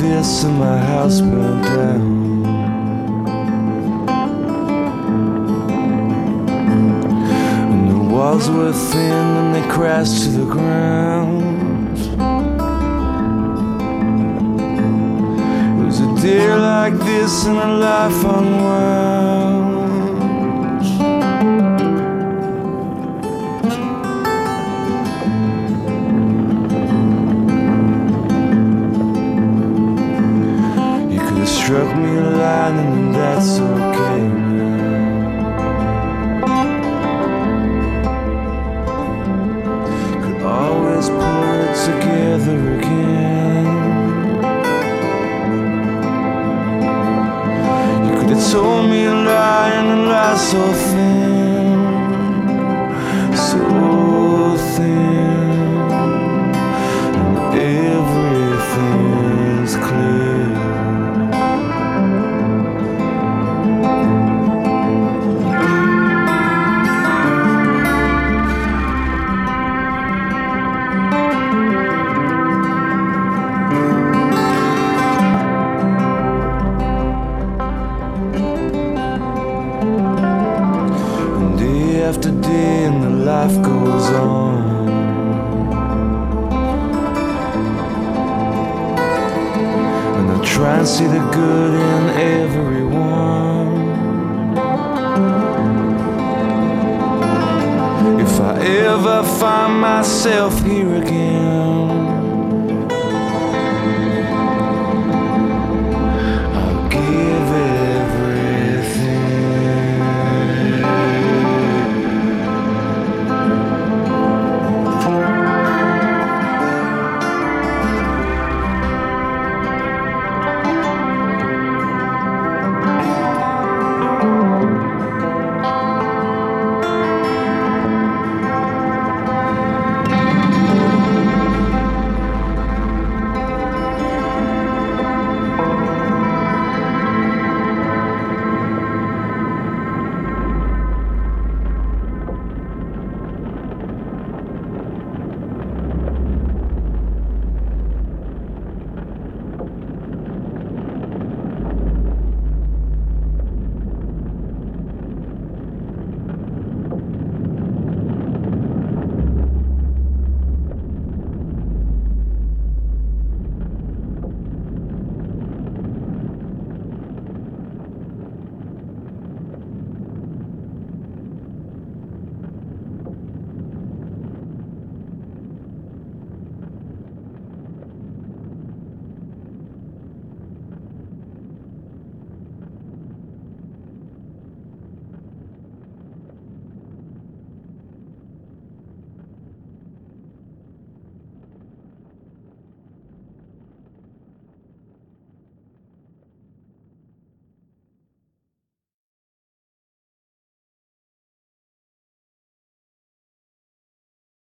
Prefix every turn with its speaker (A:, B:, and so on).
A: this and my house burned down. And the walls were thin and they crashed to the ground. It was a day like this and a life unwound. Struck me a line and that's okay now. Could always put it together again. You could have told me a lie and a lie so thin, so thin, and everything's clear. After day and the life goes on. And I try and see the good in everyone. If I ever find myself here again,